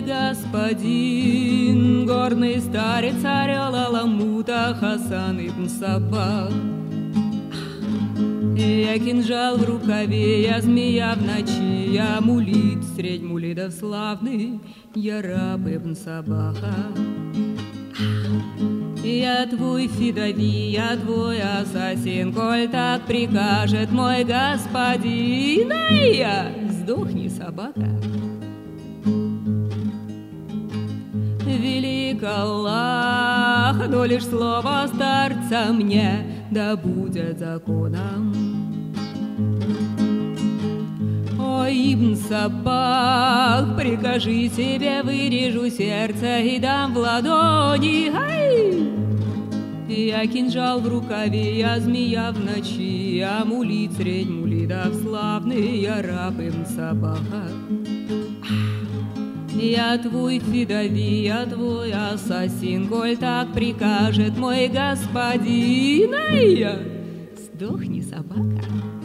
господин, горный старец орел Аламута Хасан ибн Саба. Я кинжал в рукаве, я змея в ночи, я мулит средь мулидов славный, я раб ибн Сабаха. Я твой фидави, я твой ассасин, коль так прикажет мой господин, а я сдохни, собака. Велик Аллах, но лишь слово старца мне да будет законом. О, Ибн Сабах, прикажи себе, вырежу сердце и дам в ладони. Ай! Я кинжал в рукаве, я змея в ночи, я мулит средь мулидов славный, я раб Ибн Сабаха. Я твой фидави, я твой ассасин, коль так прикажет мой господин, а я сдохни, собака.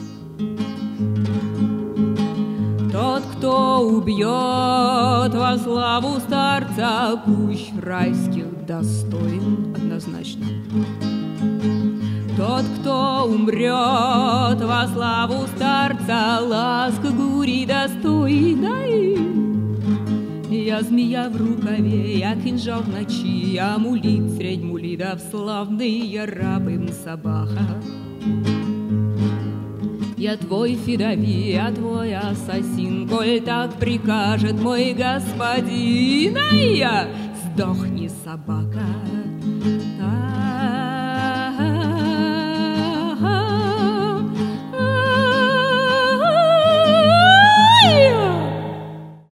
Тот, кто убьет во славу старца, кущ райских достоин однозначно. Тот, кто умрет во славу старца, ласк гури достоин. Я змея в рукаве, я кинжал в ночи, я мулит средь мулидов славный, я раб Ибн Сабаха. Я твой фидави, я твой ассасин, коль так прикажет мой господин, а я сдохни, собака.